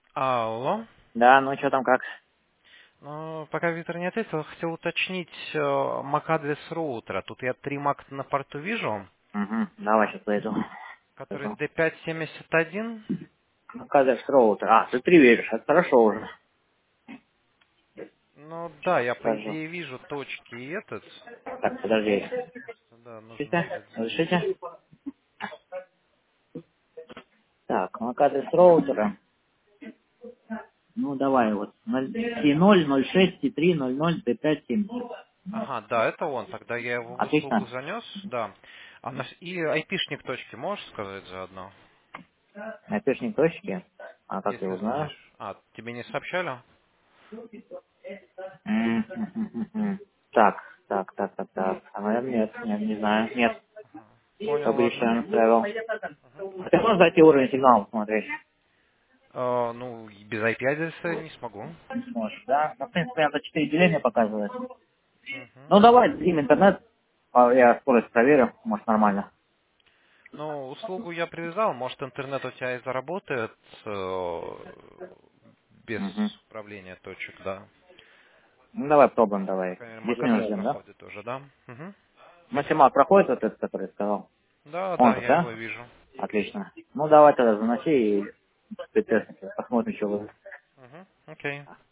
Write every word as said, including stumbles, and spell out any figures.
Алло. Да, ну что там как? Ну, пока Виктор не ответил, хотел уточнить э, MAC-адрес роутера. Тут я три MAC на порту вижу, Угу, давай сейчас пойду. который Скажу. ди пять семьдесят один. Оказывается, роутер. А, ты три веришь, это хорошо уже. Ну да, я по Скажу. идее вижу точки и этот. Так, подожди. Просто, да, нужно Разрешите? будет заменить. Разрешите? Так, ну адрес роутера. Ну давай вот. ноль три ноль ноль шесть три ноль ноль пять семь. Ага, да, это он. Тогда я его в услугу Отлично. занес, да. А на- и айпишник точки можешь сказать заодно, Напишник точки. А как я если его знаю? знаешь? А, тебе не сообщали? М, м, м, м. Так, так, так, так, так. А, наверное, нет, нет, не знаю. Нет. Понял, ладно. Publisher travel. Мгм. А ты можешь зайти уровень сигнала посмотреть? Э, ну, и без ай пи-адреса не смогу. Не сможешь, да? Ну, в принципе, это четыре деления показывает. Мгм. Ну, давай, дадим интернет. А, Я скорость проверю, может, нормально. Ну, услугу я привязал, может интернет у тебя и заработает э, без Угу. управления точек, да. Ну, давай пробуем, По давай. крайней мере, десять минут MAC-адрес ждем, да? проходит уже, да? Мгм. Математ проходит вот этот, который я сказал? Да, Он да, же, я его да? вижу. Отлично. Ну, давай тогда заноси и посмотрим, что будет. Мгм. Окей.